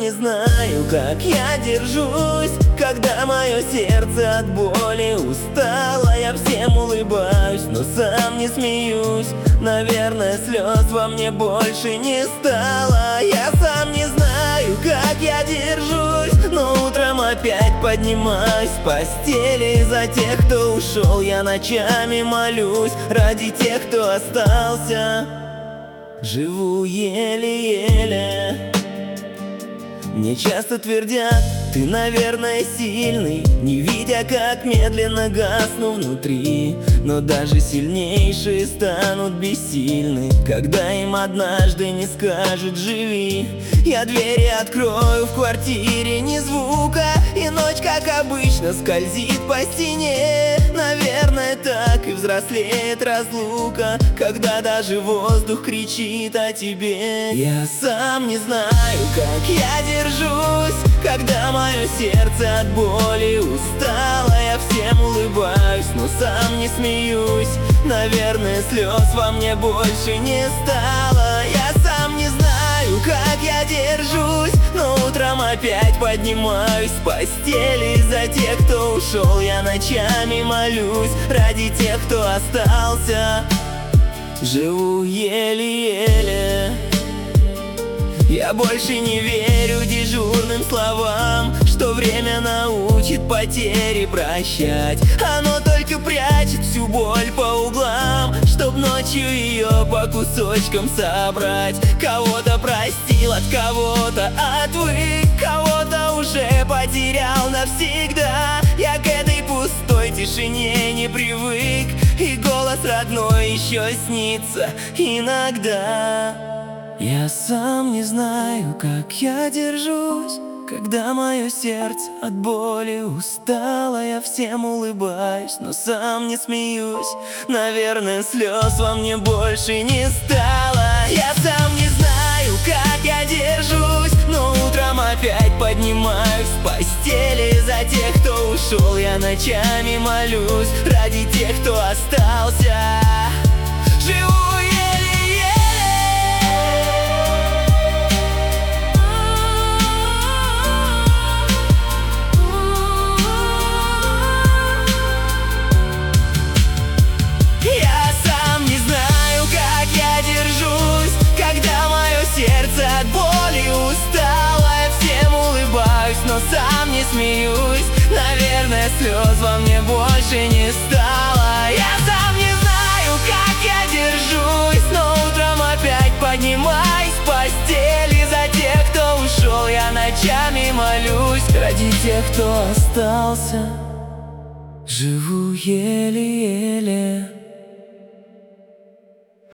не знаю, как я держусь, когда мое сердце от боли устало. Я всем улыбаюсь, но сам не смеюсь. Наверное, слез во мне больше не стало. Я сам не знаю, как я держусь, но утром опять поднимаюсь с постели. За тех, кто ушел, я ночами молюсь. Ради тех, кто остался, живу еле-еле. Мне часто твердят: ты, наверное, сильный, не видя, как медленно гасну внутри. Но даже сильнейшие станут бессильны, когда им однажды не скажут «живи». Я двери открою в квартире, ни звука, и ночь, как обычно, скользит по стене. Наверное, так и взрослеет разлука, когда даже воздух кричит о тебе. Я сам не знаю, как я держусь, когда мое сердце от боли устало. Я всем улыбаюсь, но сам не смеюсь. Наверное, слез во мне больше не стало. Я сам не знаю, как я держусь, но утром опять поднимаюсь с постели. За тех, кто ушел, я ночами молюсь. Ради тех, кто остался, живу еле-еле. Я больше не верю дежурным словам, что время научит потери прощать. Оно только прячет всю боль по углам, чтоб ночью ее по кусочкам собрать. Кого-то простил, от кого-то отвык, кого-то уже потерял навсегда. Я к этой пустой тишине не привык, и голос родной еще снится иногда. Я сам не знаю, как я держусь, когда мое сердце от боли устало. Я всем улыбаюсь, но сам не смеюсь. Наверное, слез во мне больше не стало. Я сам не знаю, как я держусь, но утром опять поднимаюсь с постели. За тех, кто ушел, я ночами молюсь. Ради тех, кто остался, живу. От боли устала, я всем улыбаюсь, но сам не смеюсь. Наверное, слез во мне больше не стало. Я сам не знаю, как я держусь, но утром опять поднимаюсь с постели. За тех, кто ушел, я ночами молюсь. Ради тех, кто остался, живу еле-еле.